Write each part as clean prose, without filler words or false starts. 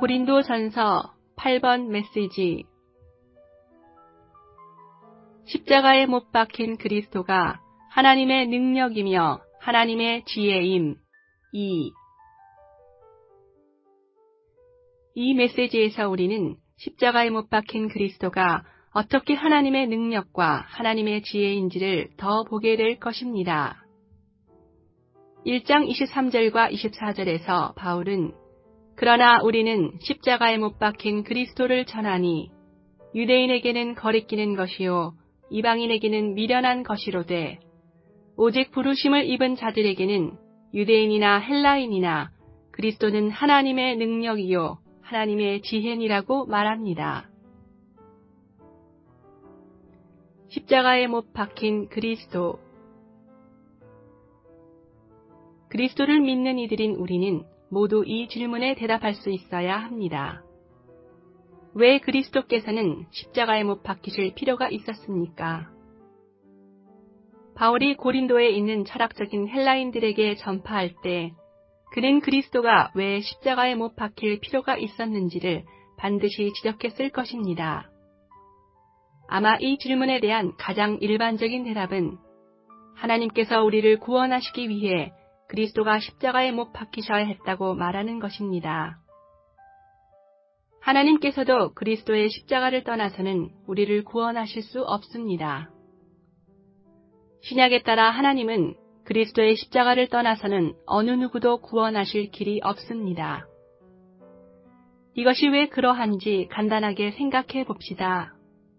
고린도전서 8번 메시지. 십자가에 못 박힌 그리스도가 하나님의 능력이며 하나님의 지혜임. 2. 이 메시지에서 우리는 십자가에 못 박힌 그리스도가 어떻게 하나님의 능력과 하나님의 지혜인지를 더 보게 될 것입니다. 1장 23절과 24절에서 바울은 그러나 우리는 십자가에 못 박힌 그리스도를 전하니 유대인에게는 거리끼는 것이요 이방인에게는 미련한 것이로되 오직 부르심을 입은 자들에게는 유대인이나 헬라인이나 그리스도는 하나님의 능력이요 하나님의 지혜니라고 말합니다. 십자가에 못 박힌 그리스도. 그리스도를 믿는 이들인 우리는 모두 이 질문에 대답할 수 있어야 합니다. 왜 그리스도께서는 십자가에 못 박히실 필요가 있었습니까? 바울이 고린도에 있는 철학적인 헬라인들에게 전파할 때 그는 그리스도가 왜 십자가에 못 박힐 필요가 있었는지를 반드시 지적했을 것입니다. 아마 이 질문에 대한 가장 일반적인 대답은 하나님께서 우리를 구원하시기 위해 그리스도가 십자가에 못 박히셔야 했다고 말하는 것입니다. 하나님께서도 그리스도의 십자가를 떠나서는 우리를 구원하실 수 없습니다. 신약에 따라 하나님은 그리스도의 십자가를 떠나서는 어느 누구도 구원하실 길이 없습니다. 이것이 왜 그러한지 간단하게 생각해 봅시다.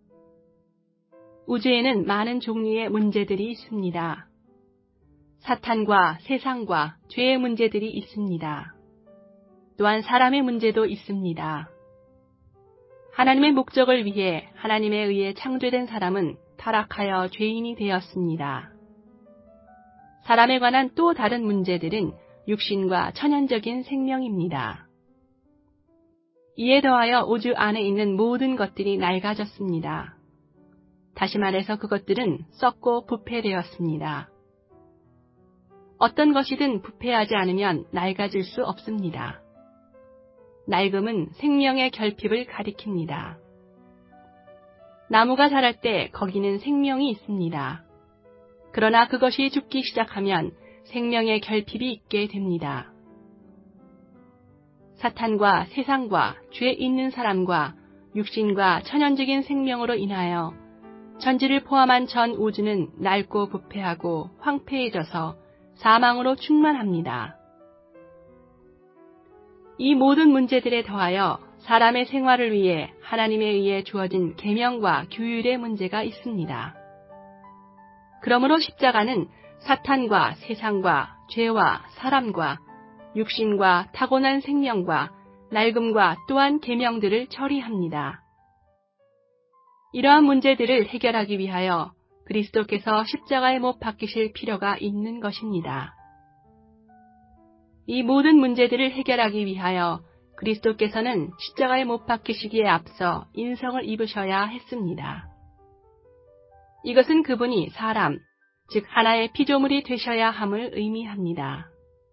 우주에는 많은 종류의 문제들이 있습니다. 사탄과 세상과 죄의 문제들이 있습니다. 또한 사람의 문제도 있습니다. 하나님의 목적을 위해 하나님에 의해 창조된 사람은 타락하여 죄인이 되었습니다. 사람에 관한 또 다른 문제들은 육신과 천연적인 생명입니다. 이에 더하여 우주 안에 있는 모든 것들이 낡아졌습니다. 다시 말해서 그것들은 썩고 부패되었습니다. 어떤 것이든 부패하지 않으면 낡아질 수 없습니다. 낡음은 생명의 결핍을 가리킵니다. 나무가 자랄 때 거기는 생명이 있습니다. 그러나 그것이 죽기 시작하면 생명의 결핍이 있게 됩니다. 사탄과 세상과 죄 있는 사람과 육신과 천연적인 생명으로 인하여 천지를 포함한 전 우주는 낡고 부패하고 황폐해져서 사망으로 충만합니다. 이 모든 문제들에 더하여 사람의 생활을 위해 하나님에 의해 주어진 계명과 규율의 문제가 있습니다. 그러므로 십자가는 사탄과 세상과 죄와 사람과 육신과 타고난 생명과 낡음과 또한 계명들을 처리합니다. 이러한 문제들을 해결하기 위하여 그리스도께서 십자가에 못 박히실 필요가 있는 것입니다. 이 모든 문제들을 해결하기 위하여 그리스도께서는 십자가에 못 박히시기에 앞서 인성을 입으셔야 했습니다. 이것은 그분이 사람, 즉 하나의 피조물이 되셔야 함을 의미합니다.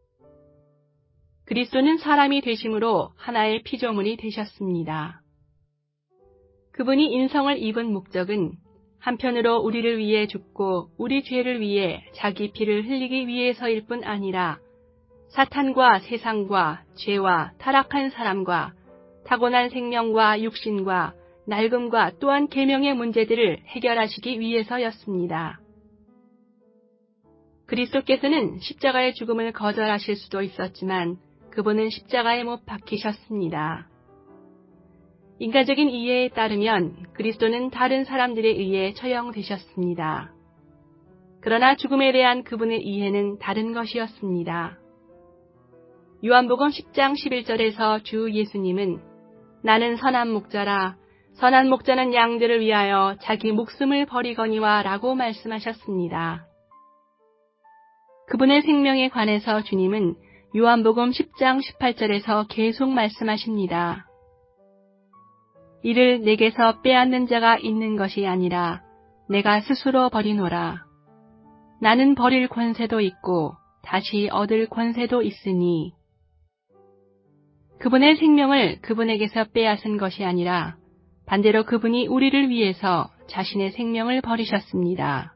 그리스도는 사람이 되심으로 하나의 피조물이 되셨습니다. 그분이 인성을 입은 목적은 한편으로 우리를 위해 죽고 우리 죄를 위해 자기 피를 흘리기 위해서일 뿐 아니라 사탄과 세상과 죄와 타락한 사람과 타고난 생명과 육신과 낡음과 또한 계명의 문제들을 해결하시기 위해서였습니다. 그리스도께서는 십자가의 죽음을 거절하실 수도 있었지만 그분은 십자가에 못 박히셨습니다. 인간적인 이해에 따르면 그리스도는 다른 사람들에 의해 처형되셨습니다. 그러나 죽음에 대한 그분의 이해는 다른 것이었습니다. 요한복음 10장 11절에서 주 예수님은 나는 선한 목자라 선한 목자는 양들을 위하여 자기 목숨을 버리거니와 라고 말씀하셨습니다. 그분의 생명에 관해서 주님은 요한복음 10장 18절에서 계속 말씀하십니다. 이를 내게서 빼앗는 자가 있는 것이 아니라 내가 스스로 버리노라. 나는 버릴 권세도 있고 다시 얻을 권세도 있으니 그분의 생명을 그분에게서 빼앗은 것이 아니라 반대로 그분이 우리를 위해서 자신의 생명을 버리셨습니다.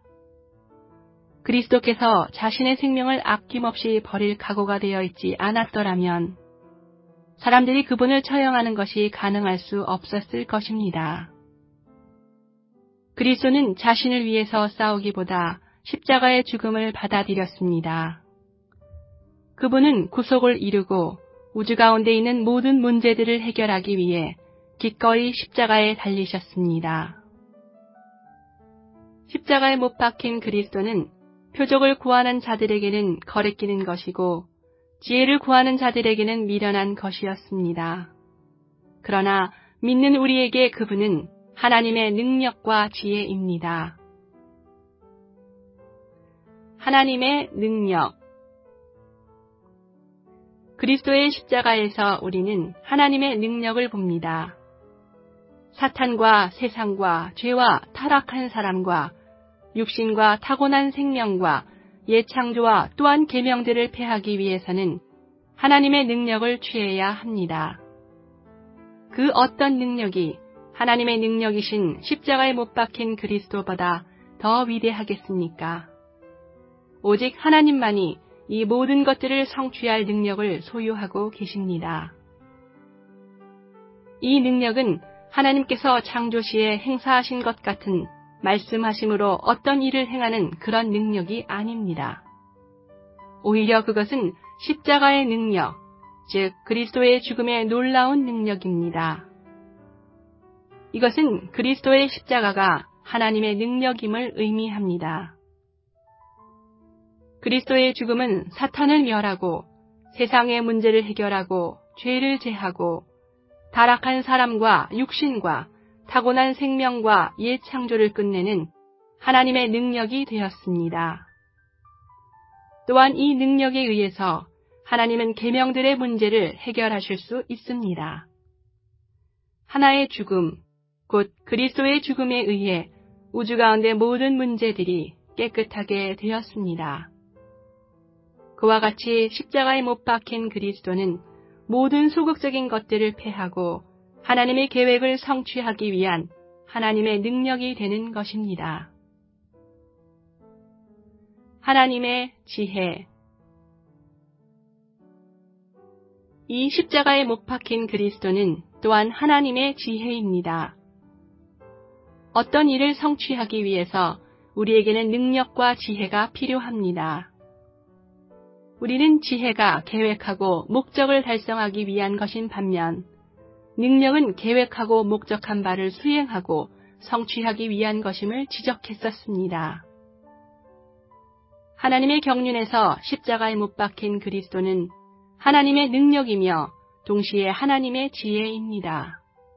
그리스도께서 자신의 생명을 아낌없이 버릴 각오가 되어 있지 않았더라면 사람들이 그분을 처형하는 것이 가능할 수 없었을 것입니다. 그리스도는 자신을 위해서 싸우기보다 십자가의 죽음을 받아들였습니다. 그분은 구속을 이루고 우주 가운데 있는 모든 문제들을 해결하기 위해 기꺼이 십자가에 달리셨습니다. 십자가에 못 박힌 그리스도는 표적을 구하는 자들에게는 거리끼는 것이고 지혜를 구하는 자들에게는 미련한 것이었습니다. 그러나 믿는 우리에게 그분은 하나님의 능력과 지혜입니다. 하나님의 능력. 그리스도의 십자가에서 우리는 하나님의 능력을 봅니다. 사탄과 세상과 죄와 타락한 사람과 육신과 타고난 생명과 옛 창조와 또한 계명들을 폐하기 위해서는 하나님의 능력을 취해야 합니다. 그 어떤 능력이 하나님의 능력이신 십자가에 못 박힌 그리스도보다 더 위대하겠습니까? 오직 하나님만이 이 모든 것들을 성취할 능력을 소유하고 계십니다. 이 능력은 하나님께서 창조시에 행사하신 것 같은 말씀하심으로 어떤 일을 행하는 그런 능력이 아닙니다. 오히려 그것은 십자가의 능력, 즉 그리스도의 죽음의 놀라운 능력입니다. 이것은 그리스도의 십자가가 하나님의 능력임을 의미합니다. 그리스도의 죽음은 사탄을 멸하고 세상의 문제를 해결하고 죄를 제하고 타락한 사람과 육신과 타고난 생명과 옛 창조를 끝내는 하나님의 능력이 되었습니다. 또한 이 능력에 의해서 하나님은 계명들의 문제를 해결하실 수 있습니다. 하나의 죽음, 곧 그리스도의 죽음에 의해 우주 가운데 모든 문제들이 깨끗하게 되었습니다. 그와 같이 십자가에 못 박힌 그리스도는 모든 소극적인 것들을 폐하고 하나님의 계획을 성취하기 위한 하나님의 능력이 되는 것입니다. 하나님의 지혜. 이 십자가에 못 박힌 그리스도는 또한 하나님의 지혜입니다. 어떤 일을 성취하기 위해서 우리에게는 능력과 지혜가 필요합니다. 우리는 지혜가 계획하고 목적을 달성하기 위한 것인 반면 능력은 계획하고 목적한 바를 수행하고 성취하기 위한 것임을 지적했었습니다. 하나님의 경륜에서 십자가에 못 박힌 그리스도는 하나님의 능력이며 동시에 하나님의 지혜입니다.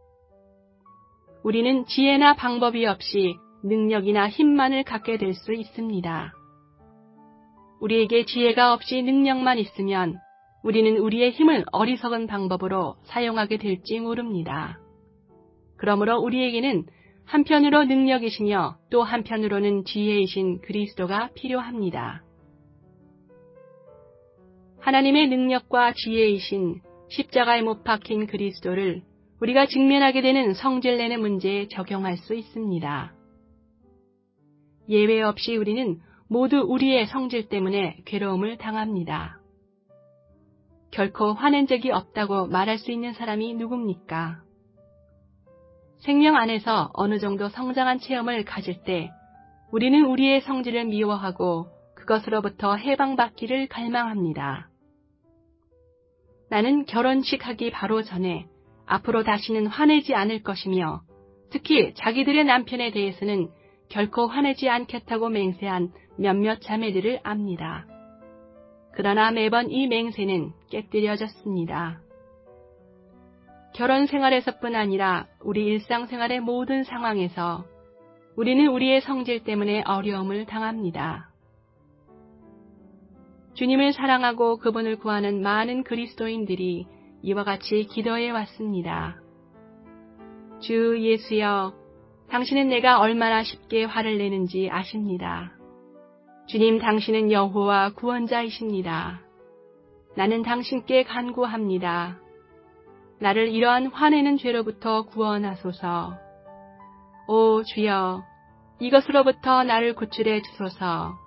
우리는 지혜나 방법이 없이 능력이나 힘만을 갖게 될 수 있습니다. 우리에게 지혜가 없이 능력만 있으면 우리는 우리의 힘을 어리석은 방법으로 사용하게 될지 모릅니다. 그러므로 우리에게는 한편으로 능력이시며 또 한편으로는 지혜이신 그리스도가 필요합니다. 하나님의 능력과 지혜이신 십자가에 못 박힌 그리스도를 우리가 직면하게 되는 성질내는 문제에 적용할 수 있습니다. 예외 없이 우리는 모두 우리의 성질 때문에 괴로움을 당합니다. 결코 화낸 적이 없다고 말할 수 있는 사람이 누굽니까? 생명 안에서 어느 정도 성장한 체험을 가질 때 우리는 우리의 성질을 미워하고 그것으로부터 해방받기를 갈망합니다. 나는 결혼식 하기 바로 전에 앞으로 다시는 화내지 않을 것이며 특히 자기들의 남편에 대해서는 결코 화내지 않겠다고 맹세한 몇몇 자매들을 압니다. 그러나 매번 이 맹세는 깨뜨려졌습니다. 결혼 생활에서뿐 아니라 우리 일상생활의 모든 상황에서 우리는 우리의 성질 때문에 어려움을 당합니다. 주님을 사랑하고 그분을 구하는 많은 그리스도인들이 이와 같이 기도해 왔습니다. 주 예수여, 당신은 내가 얼마나 쉽게 화를 내는지 아십니다. 주님, 당신은 여호와 구원자이십니다. 나는 당신께 간구합니다. 나를 이러한 화내는 죄로부터 구원하소서. 오 주여, 이것으로부터 나를 구출해 주소서.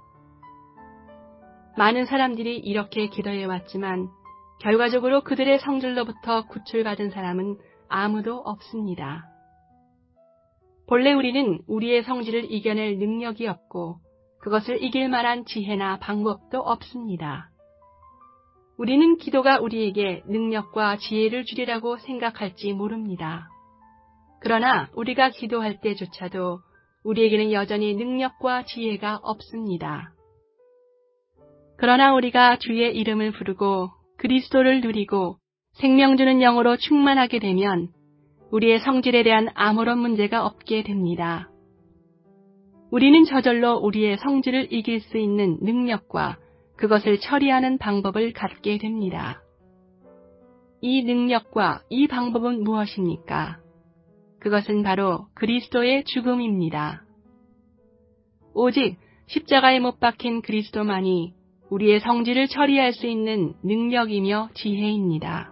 많은 사람들이 이렇게 기도해왔지만 결과적으로 그들의 성질로부터 구출받은 사람은 아무도 없습니다. 본래 우리는 우리의 성질을 이겨낼 능력이 없고 그것을 이길 만한 지혜나 방법도 없습니다. 우리는 기도가 우리에게 능력과 지혜를 주리라고 생각할지 모릅니다. 그러나 우리가 기도할 때조차도 우리에게는 여전히 능력과 지혜가 없습니다. 그러나 우리가 주의 이름을 부르고 그리스도를 누리고 생명 주는 영으로 충만하게 되면 우리의 성질에 대한 아무런 문제가 없게 됩니다. 우리는 저절로 우리의 성질을 이길 수 있는 능력과 그것을 처리하는 방법을 갖게 됩니다. 이 능력과 이 방법은 무엇입니까? 그것은 바로 그리스도의 죽음입니다. 오직 십자가에 못 박힌 그리스도만이 우리의 성질을 처리할 수 있는 능력이며 지혜입니다.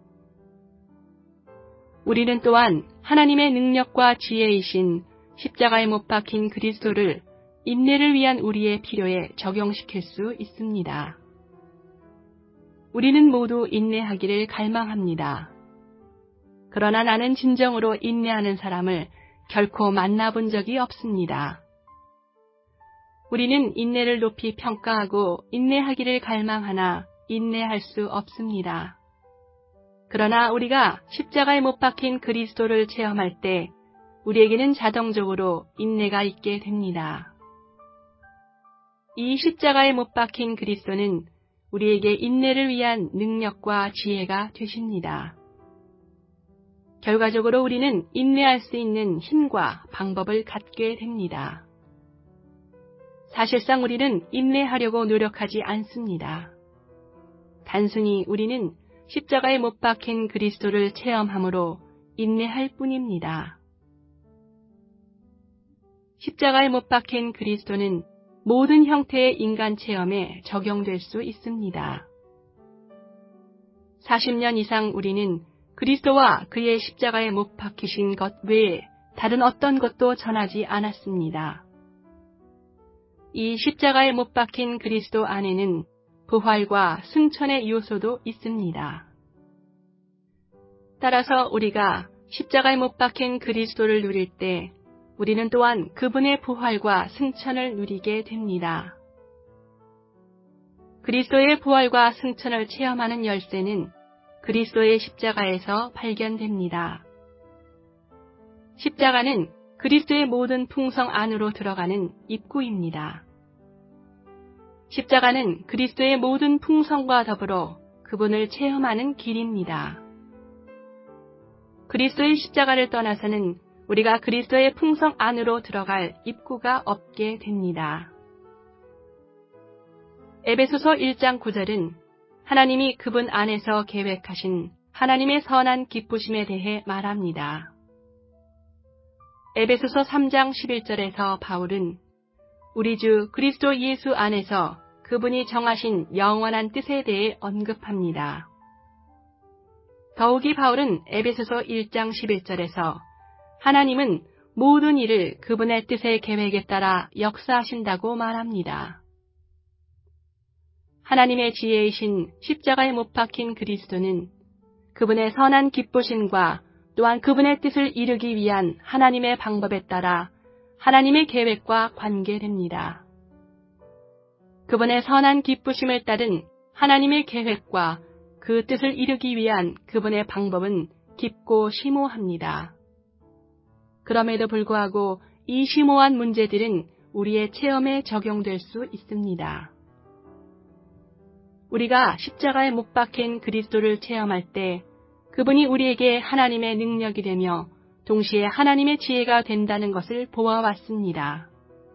우리는 또한 하나님의 능력과 지혜이신 십자가에 못 박힌 그리스도를 인내를 위한 우리의 필요에 적용시킬 수 있습니다. 우리는 모두 인내하기를 갈망합니다. 그러나 나는 진정으로 인내하는 사람을 결코 만나본 적이 없습니다. 우리는 인내를 높이 평가하고 인내하기를 갈망하나 인내할 수 없습니다. 그러나 우리가 십자가에 못 박힌 그리스도를 체험할 때 우리에게는 자동적으로 인내가 있게 됩니다. 이 십자가에 못 박힌 그리스도는 우리에게 인내를 위한 능력과 지혜가 되십니다. 결과적으로 우리는 인내할 수 있는 힘과 방법을 갖게 됩니다. 사실상 우리는 인내하려고 노력하지 않습니다. 단순히 우리는 십자가에 못 박힌 그리스도를 체험함으로 인내할 뿐입니다. 십자가에 못 박힌 그리스도는 모든 형태의 인간 체험에 적용될 수 있습니다. 40년 이상 우리는 그리스도와 그의 십자가에 못 박히신 것 외에 다른 어떤 것도 전하지 않았습니다. 이 십자가에 못 박힌 그리스도 안에는 부활과 승천의 요소도 있습니다. 따라서 우리가 십자가에 못 박힌 그리스도를 누릴 때 우리는 또한 그분의 부활과 승천을 누리게 됩니다. 그리스도의 부활과 승천을 체험하는 열쇠는 그리스도의 십자가에서 발견됩니다. 십자가는 그리스도의 모든 풍성 안으로 들어가는 입구입니다. 십자가는 그리스도의 모든 풍성과 더불어 그분을 체험하는 길입니다. 그리스도의 십자가를 떠나서는 우리가 그리스도의 풍성 안으로 들어갈 입구가 없게 됩니다. 에베소서 1장 9절은 하나님이 그분 안에서 계획하신 하나님의 선한 기쁘심에 대해 말합니다. 에베소서 3장 11절에서 바울은 우리 주 그리스도 예수 안에서 그분이 정하신 영원한 뜻에 대해 언급합니다. 더욱이 바울은 에베소서 1장 11절에서 하나님은 모든 일을 그분의 뜻의 계획에 따라 역사하신다고 말합니다. 하나님의 지혜이신 십자가에 못 박힌 그리스도는 그분의 선한 기쁘심과 또한 그분의 뜻을 이루기 위한 하나님의 방법에 따라 하나님의 계획과 관계됩니다. 그분의 선한 기쁘심을 따른 하나님의 계획과 그 뜻을 이루기 위한 그분의 방법은 깊고 심오합니다. 그럼에도 불구하고 이 심오한 문제들은 우리의 체험에 적용될 수 있습니다. 우리가 십자가에 못 박힌 그리스도를 체험할 때 그분이 우리에게 하나님의 능력이 되며 동시에 하나님의 지혜가 된다는 것을 보아왔습니다.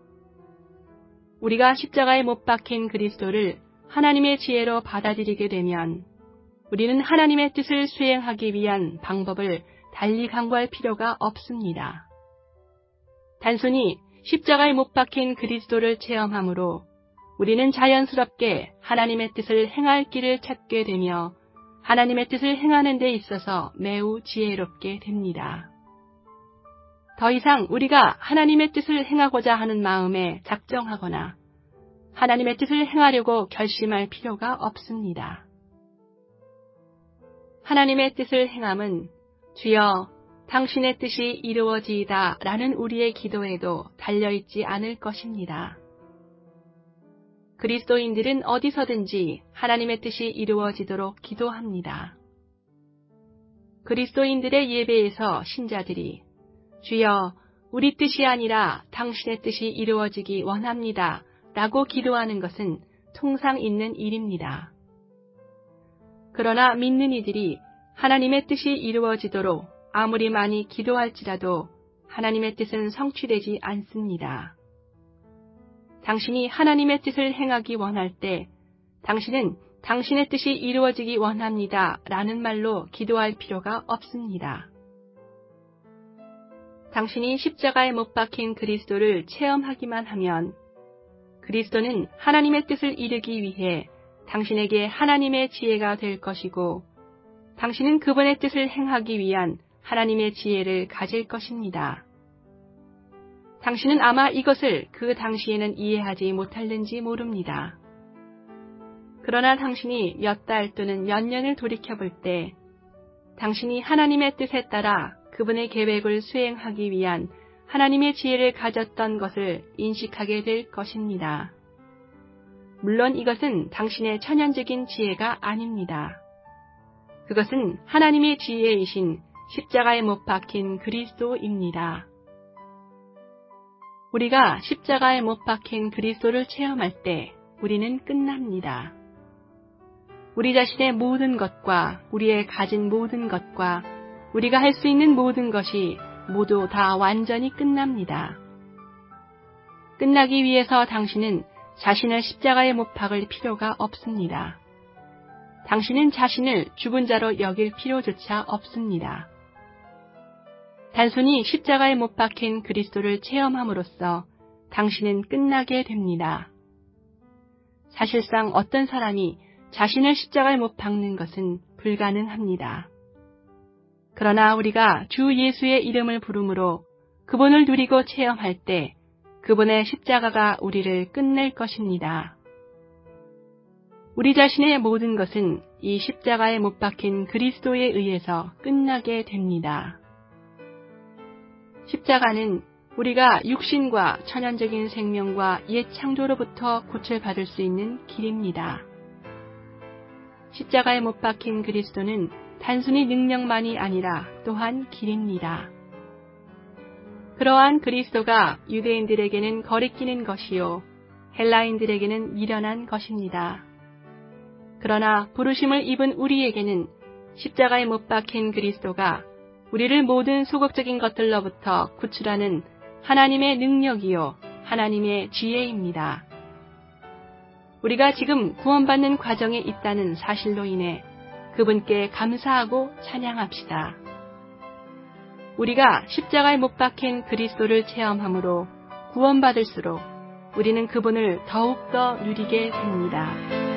우리가 십자가에 못 박힌 그리스도를 하나님의 지혜로 받아들이게 되면 우리는 하나님의 뜻을 수행하기 위한 방법을 달리 강구할 필요가 없습니다. 단순히 십자가에 못 박힌 그리스도를 체험함으로 우리는 자연스럽게 하나님의 뜻을 행할 길을 찾게 되며 하나님의 뜻을 행하는 데 있어서 매우 지혜롭게 됩니다. 더 이상 우리가 하나님의 뜻을 행하고자 하는 마음에 작정하거나 하나님의 뜻을 행하려고 결심할 필요가 없습니다. 하나님의 뜻을 행함은 주여 당신의 뜻이 이루어지이다 라는 우리의 기도에도 달려있지 않을 것입니다. 그리스도인들은 어디서든지 하나님의 뜻이 이루어지도록 기도합니다. 그리스도인들의 예배에서 신자들이 주여 우리 뜻이 아니라 당신의 뜻이 이루어지기 원합니다 라고 기도하는 것은 통상 있는 일입니다. 그러나 믿는 이들이 하나님의 뜻이 이루어지도록 아무리 많이 기도할지라도 하나님의 뜻은 성취되지 않습니다. 당신이 하나님의 뜻을 행하기 원할 때 당신은 당신의 뜻이 이루어지기 원합니다 라는 말로 기도할 필요가 없습니다. 당신이 십자가에 못 박힌 그리스도를 체험하기만 하면 그리스도는 하나님의 뜻을 이루기 위해 당신에게 하나님의 지혜가 될 것이고 당신은 그분의 뜻을 행하기 위한 하나님의 지혜를 가질 것입니다. 당신은 아마 이것을 그 당시에는 이해하지 못할는지 모릅니다. 그러나 당신이 몇 달 또는 몇 년을 돌이켜볼 때 당신이 하나님의 뜻에 따라 그분의 계획을 수행하기 위한 하나님의 지혜를 가졌던 것을 인식하게 될 것입니다. 물론 이것은 당신의 천연적인 지혜가 아닙니다. 그것은 하나님의 지혜이신 십자가에 못 박힌 그리스도입니다. 우리가 십자가에 못 박힌 그리스도를 체험할 때 우리는 끝납니다. 우리 자신의 모든 것과 우리의 가진 모든 것과 우리가 할 수 있는 모든 것이 모두 다 완전히 끝납니다. 끝나기 위해서 당신은 자신을 십자가에 못 박을 필요가 없습니다. 당신은 자신을 죽은 자로 여길 필요조차 없습니다. 단순히 십자가에 못 박힌 그리스도를 체험함으로써 당신은 끝나게 됩니다. 사실상 어떤 사람이 자신을 십자가에 못 박는 것은 불가능합니다. 그러나 우리가 주 예수의 이름을 부름으로 그분을 누리고 체험할 때 그분의 십자가가 우리를 끝낼 것입니다. 우리 자신의 모든 것은 이 십자가에 못 박힌 그리스도에 의해서 끝나게 됩니다. 십자가는 우리가 육신과 천연적인 생명과 옛 창조로부터 구출받을 수 있는 길입니다. 십자가에 못 박힌 그리스도는 단순히 능력만이 아니라 또한 길입니다. 그러한 그리스도가 유대인들에게는 거리끼는 것이요 헬라인들에게는 미련한 것입니다. 그러나 부르심을 입은 우리에게는 십자가에 못 박힌 그리스도가 우리를 모든 소극적인 것들로부터 구출하는 하나님의 능력이요 하나님의 지혜입니다. 우리가 지금 구원받는 과정에 있다는 사실로 인해 그분께 감사하고 찬양합시다. 우리가 십자가에 못 박힌 그리스도를 체험함으로 구원받을수록 우리는 그분을 더욱더 누리게 됩니다.